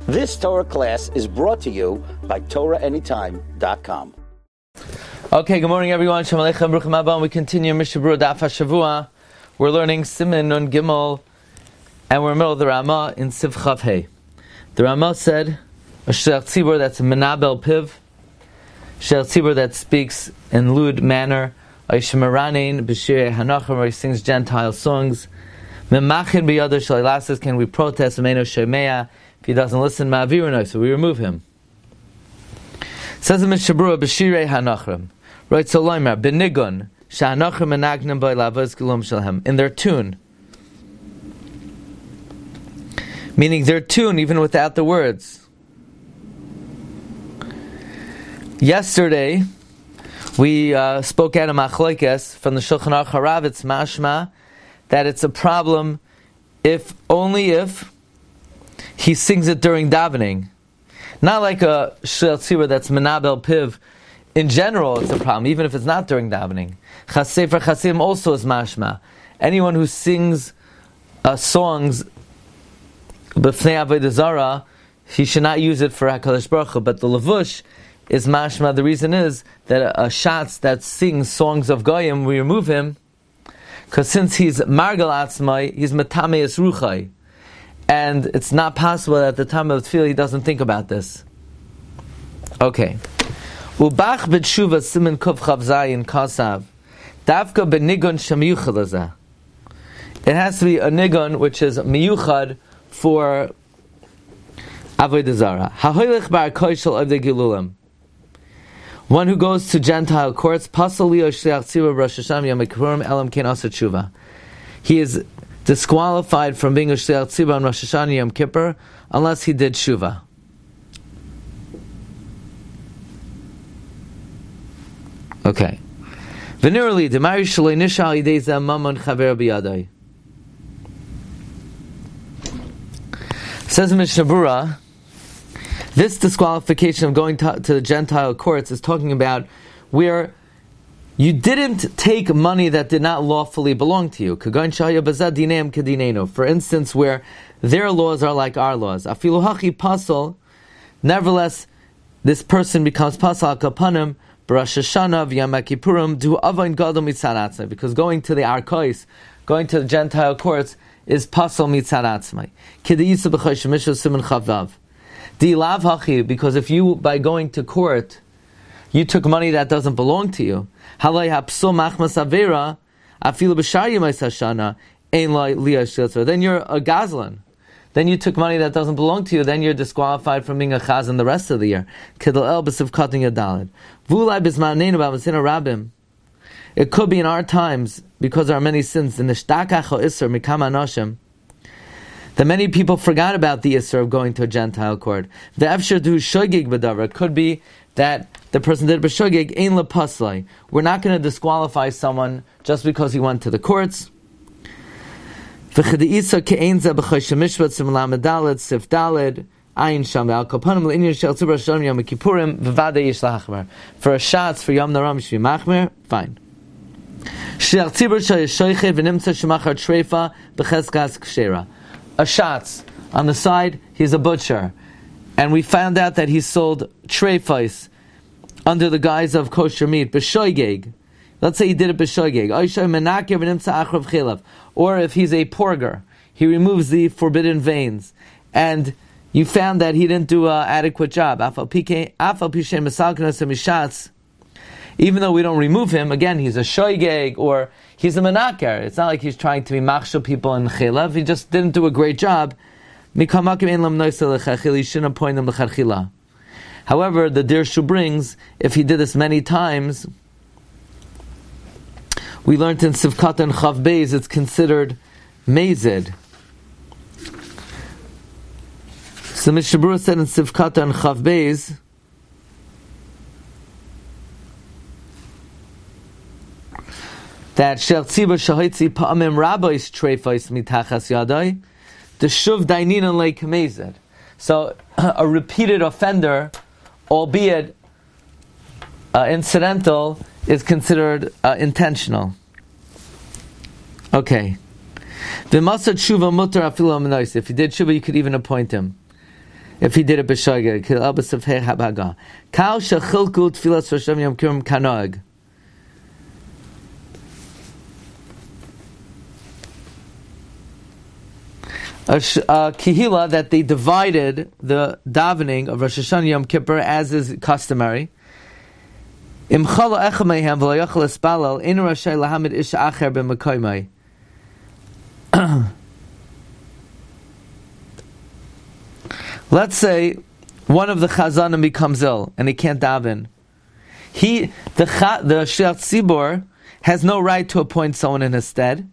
This Torah class is brought to you by TorahAnytime.com. Okay, good morning everyone. Shalom Aleichem, Bruchim Haba. We continue Mishnah Berurah Daf HaShavua. We're learning Siman Nun Gimel, and we're in the middle of the Ramah in Siv Chav Hey. The Ramah said, a Shliach Tzibur that's Menabel Piv, Shliach Tzibur that speaks in lewd manner, Aishemaranein B'shirei Hanachim, where he sings Gentile songs, Memachin B'yada Shalilasis, can we protest Meno Shemea? If he doesn't listen, Ma'avirunoi, so we remove him. Says the Mishnah Berurah, B'shirei Hanachim, right? So Loimer, B'nigun, Sha'anachim Menagnim B'y Lavaz Gilum Shalhem, in their tune. Meaning their tune, even without the words. Yesterday, we spoke out of Machlokes from the Shulchan Aruch Harav. It's mashma that it's a problem only if he sings it during davening. Not like a Shliach Tzibur that's Menabel Piv. In general, it's a problem, even if it's not during davening. Sefer Chassidim also is mashma. Anyone who sings songs b'fnei Avodah Zarah, he should not use it for HaKadosh Baruch Hu. But the Levush is mashma. The reason is that a shatz that sings songs of Goyim, we remove him, because since he's Margal Atzmai, he's Metameis Ruchai. And it's not possible that at the time of the tefillah he doesn't think about this. Okay. Ubach b'tshuva siman kuf chav zayin kasav davka b'nigun shemiyuchad lazeh. It has to be a nigun which is miyuchad for avodah zarah. Hahoylech bar koishel avdei gilulim. One who goes to Gentile courts, pasal liyo shliach tzibur Rosh Hashanah Yom Kippurim elam ken asa tshuva. He is disqualified from being a Shliach Tzibur on Rosh Hashanah Yom Kippur unless he did Shuvah. Okay. Venerally, Demari Shalei Nishal Yidei Zeh Mamon Chaver B'Yadai. Says Mishnah Berurah, this disqualification of going to the Gentile courts is talking about where you didn't take money that did not lawfully belong to you. For instance, where their laws are like our laws. Nevertheless, this person becomes pasal kapanim b'Rosh Hashanah v'Yom Kippurim du avayin gadol mitzad atzmai, because going to the Arkos, going to the Gentile courts, is pasal mitzad atzmai. K'de'isa b'Chosh Mishul Siman Chavav. Di'lav hachi, because if you, by going to court, you took money that doesn't belong to you, then you're a gazlan. Then you took money that doesn't belong to you, then you're disqualified from being a chazan the rest of the year. It could be in our times, because there are many sins, that many people forgot about the Isser of going to a Gentile court. It could be that the person did b'shogeg ein lepaslai. We're not going to disqualify someone just because he went to the courts. V'chedeisa ke'ein zeh b'chosh mishpat simlam dalet sif dalet ayin sham al kapanim le'inyan shel tzibur shalom yom kippurim v'vadei yish lachmer. For a shatz for Yom Naram shvi machmer, fine. Shliach tzibur shel yeshoiche v'nimtza shemachar treifa b'cheskas kshera. A shatz on the side, he's a butcher, and we found out that he sold treifais under the guise of kosher meat, b'shoigeg. Let's say he did it b'shoigeg. Or if he's a porger, he removes the forbidden veins, and you found that he didn't do an adequate job. Even though we don't remove him, again, he's a shoigeg, or he's a menaker. It's not like he's trying to be machshel people in chilav. He just didn't do a great job. You shouldn't appoint him l'chadchila. However, the Dirshu brings, if he did this many times, we learned in Sivkat and Chav Beis, it's considered mezid. So Mishnah Berurah said in Sivkat and Chav Beis, that Shel Tzibur Shahitzi Pa'amim Rabbis Treifais Mitachas Yadai, the Shuv Dainin and Leik Mezid. So a repeated offender, albeit incidental, is considered intentional. Okay. If you did tshuva, you could even appoint him. if he did it b'shogeg. Kil b'sef hei habaga. Kal shechilku tfilas Rosh Hashanah Yom Kippur kanoeg. A kihila that they divided the davening of Rosh Hashanah Yom Kippur as is customary. Let's say one of the chazanim becomes ill and he can't daven. The Shliach Tzibor has no right to appoint someone in his stead.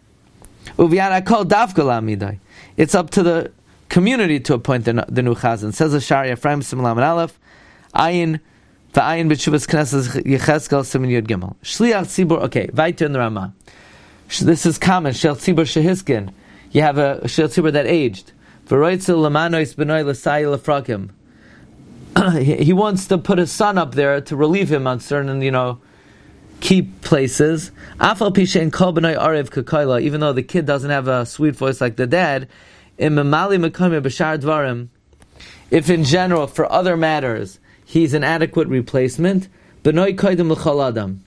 It's up to the community to appoint the new chazan. Says the Shari Ephraim Simlam and Aleph, Ayin v'Ayin b'Tshuvas Knesses Yecheskel Siman Yud Gimel. Shliach Tzibor. Okay, weiter in the Ramah. This is common. Shliach Tzibor shehiskin. You have a Shliach Tzibor that aged. V'roitzel lamanois b'noi l'sai l'frakim. He wants to put his son up there to relieve him on certain, key places. Afal pishen kol b'noi arev k'koila. Even though the kid doesn't have a sweet voice like the dad, im memali mekomeh b'shar dvarim. If in general, for other matters, he's an adequate replacement, b'noi koidem l'chol adam.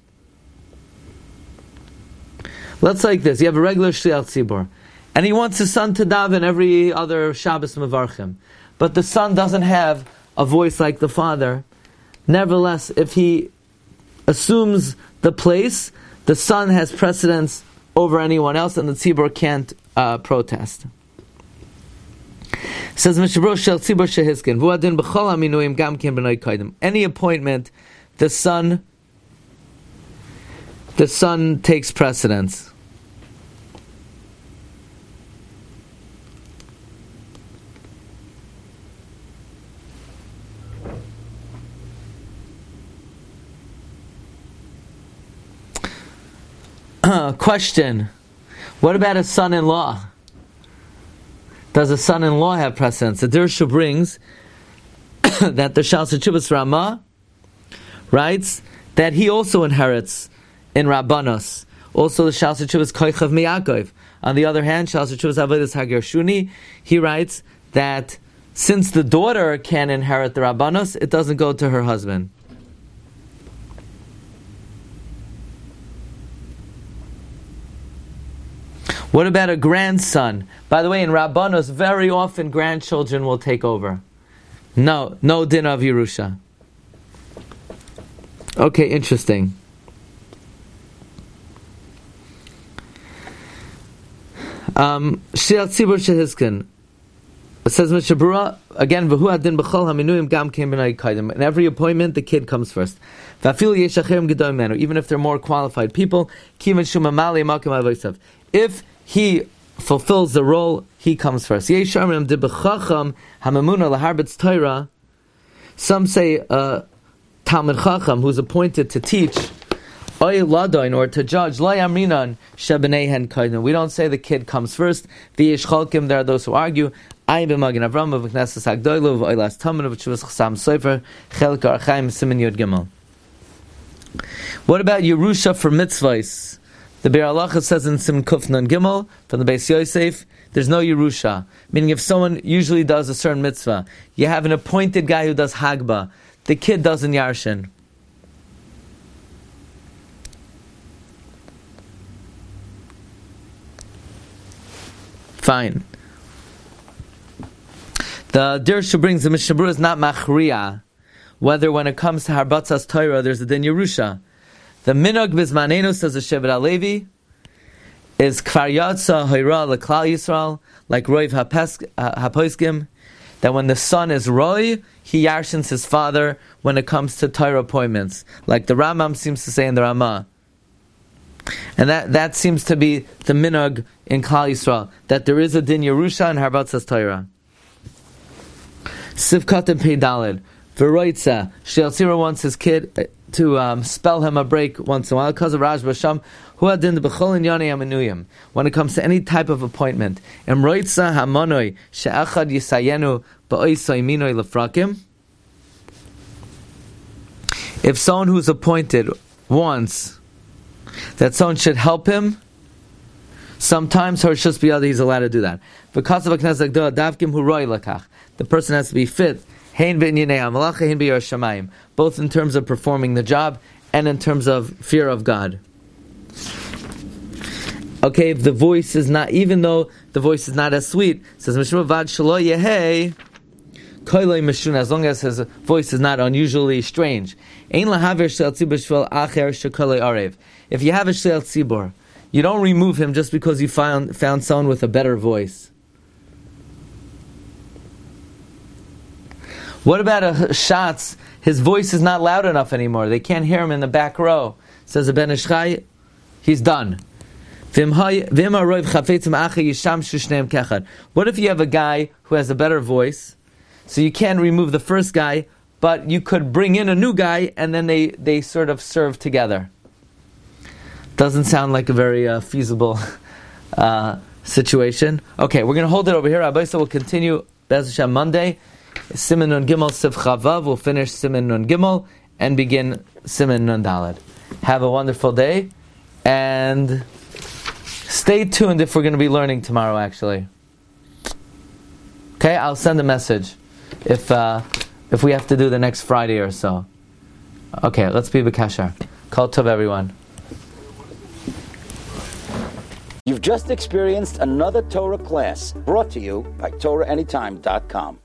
Let's like this. You have a regular Shliach Tzibor, and he wants his son to daven every other Shabbos Mevarchim, but the son doesn't have a voice like the father. Nevertheless, if he assumes the place, the son has precedence over anyone else, and the Tzibor can't protest. Says Mishabro Shel Tzibor Shehiskin Vuadin B'chol Aminuim Gam Ken B'nai Kaidim. Any appointment, the son takes precedence. Question: what about a son-in-law? Does a son-in-law have precedence? The Dirshu brings that the Shal Chuvas Ramah writes that he also inherits in Rabbanos. Also the Shal Chuvas Koichav Miyakov. On the other hand, Shal Chuvas Avodas Hagershuni, he writes that since the daughter can inherit the Rabbanos, it doesn't go to her husband. What about a grandson? By the way, in Rabbanos, very often grandchildren will take over. No din of Yerusha. Okay, interesting. Shliach Tzibor Shehiskin. It says Mishabura again. V'hu adin b'chol haminuyim gam kein b'nai kaidim. In every appointment, the kid comes first. V'afilu yeshacherim gedolim menu. Even if they're more qualified people, kiven shumamali makim avosav. If he fulfills the role, he comes first. Some say Talmid Chacham who's appointed to teach or to judge. We don't say the kid comes first. There are those who argue. What about Yerusha for mitzvahs? The Be'er Halacha says in Sim Kufnan Gimel from the Beis Yosef, there's no Yerusha. Meaning if someone usually does a certain mitzvah, you have an appointed guy who does Hagba, the kid doesn't Yarshin. Fine. The Dirshu brings the Mishnah Berurah is not Machriya, whether when it comes to Harbatzas Torah there's a din Yerusha. The Minog Bizmanenu, says the Shevet HaLevi, is Kfar Yatsa Hoira L'Klal Yisrael, like Roiv HaPoskim, that when the son is Roy, he yarshins his father when it comes to Torah appointments, like the Rambam seems to say in the Ramah. And that seems to be the Minog in Klal Yisrael, that there is a din Yerusha and Harbatzas Torah. Sivkat and Pei Daled, V'roitza, Shliach Tzibor wants his kid to spell him a break once in a while, because of Raj Basham, who adin the b'chol inyonei aminuyim. When it comes to any type of appointment, emroitza hamonoi she'achad yisayenu ba'oisoi minoi lefrakim. If someone who's appointed wants that someone should help him, sometimes Harshus Biyad he's allowed to do that. Because of a Knesset Gdola Davkim Hu Roi Lakach, the person has to be fit, both in terms of performing the job and in terms of fear of God. Okay, if the voice is not, even though the voice is not as sweet, it says as long as his voice is not unusually strange. If you have a shleil tzibur, you don't remove him just because you found someone with a better voice. What about a shatz? His voice is not loud enough anymore. They can't hear him in the back row. Says the Ben Ishchai, he's done. What if you have a guy who has a better voice? So you can't remove the first guy, but you could bring in a new guy, and then they sort of serve together. Doesn't sound like a very feasible situation. Okay, we're going to hold it over here. Rabbi will continue Be'ez Hashem Monday. Siman Nun Gimel Siv Chavav. We'll finish Siman Nun Gimel and begin Siman Nun Daled. Have a wonderful day, and stay tuned if we're going to be learning tomorrow, actually. Okay, I'll send a message if we have to do the next Friday or so. Okay, let's be b'kashar. Kol tov, everyone. You've just experienced another Torah class brought to you by TorahAnytime.com.